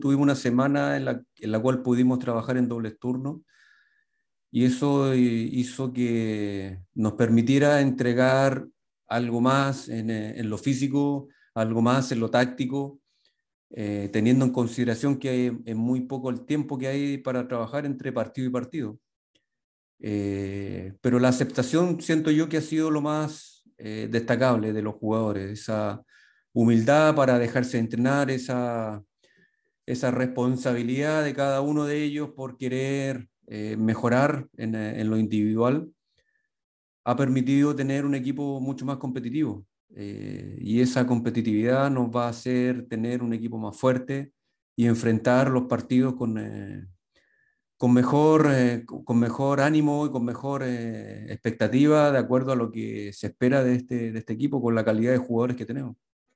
tuvimos una semana en la cual pudimos trabajar en dobles turnos y eso hizo que nos permitiera entregar algo más en lo físico, algo más en lo táctico, teniendo en consideración que es muy poco el tiempo que hay para trabajar entre partido y partido. Pero la aceptación siento yo que ha sido lo más destacable de los jugadores, esa humildad para dejarse entrenar, esa responsabilidad de cada uno de ellos por querer mejorar en lo individual, ha permitido tener un equipo mucho más competitivo. Y esa competitividad nos va a hacer tener un equipo más fuerte y enfrentar los partidos con mejor ánimo y con mejor expectativa de acuerdo a lo que se espera de este equipo con la calidad de jugadores que tenemos.